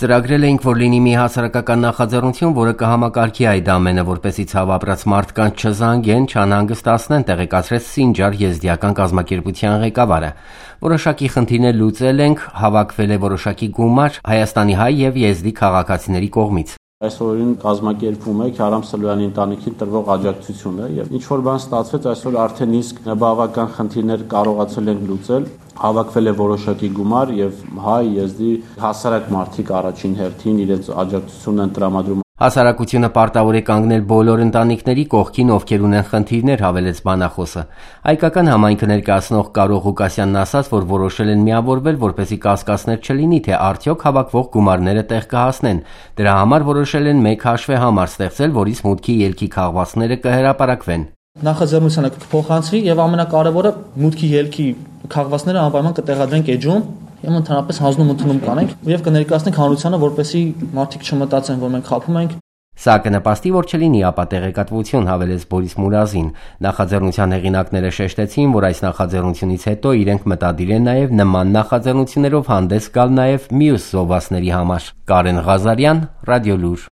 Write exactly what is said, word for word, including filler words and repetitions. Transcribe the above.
Ծրագրել էինք, որ լինի մի հասարակական նախաձեռնություն, որը կհամակարգի այդ ամենը, որպեսզի ցավ ապրած մարդկանց չզանգեն, չանհանգստացնեն, տեղեկացրեց Սինջար եզդիական կազմակերպության ղեկավարը։ Որոշակի խնդիրներ լուծել ենք, հավաքվել է որոշակի գումար Հայաստանի հայ եւ եզդի քաղաքացիների կողմից։ Այսօրին կազմակերպվում է Քարամ Սլոյանի ընտանիքին տրվող աջակցությունը եւ ինչ որ բան ստացվեց, այսօր արդեն իսկ բավական խնդիրներ կարողացել ենք լուծել, հավաքվել է որոշակի գումար եւ հայ եզդի հասարակ մարդիկ առաջին հերթին իրենց աջակցությունն են տրամադրում։ Հասարակությունը պարտավոր է կանգնել բոլոր ընտանիքների կողքին, ովքեր ունեն խնդիրներ, հավելեց բանախոսը։ Հայկական համայնքը ներկայացնող Կարո Ղուկասյանն ասաց, որ որոշել են միավորվել, որպեսզի կասկածներ չլինի, թե արդյոք հավաքվող գումարները տեղ կհասնեն։ Դրա համար որոշել են մեկ հաշվեհամար ստեղծել, որից մուտքի ելքի քաղվածքները կհրապարակվեն։ Նախաձեռնությունը կփոխանցվի եւ ամենակարևորը մուտքի ելքի քաղվածները անպայման կտեղադրենք էջում եւ ընդհանրապես հանձնում ընդունում կանենք եւ կներկայացնենք հանրությանը, որպեսզի մարդիկ չմտածեն, որ մենք խաբում ենք։ Սա կնպաստի, որ չլինի ապատեղեկատվություն, հավելեց Բորիս Մուրազին։ Նախաձեռնության հեղինակները շեշտեցին, որ այս նախաձեռնությունից հետո իրենք մտադիր են նաեւ նման նախաձեռնություններով հանդես գալ նաեւ մյուս զովասների համար։ Կարեն Ղազարյան, Ռադիոլուր։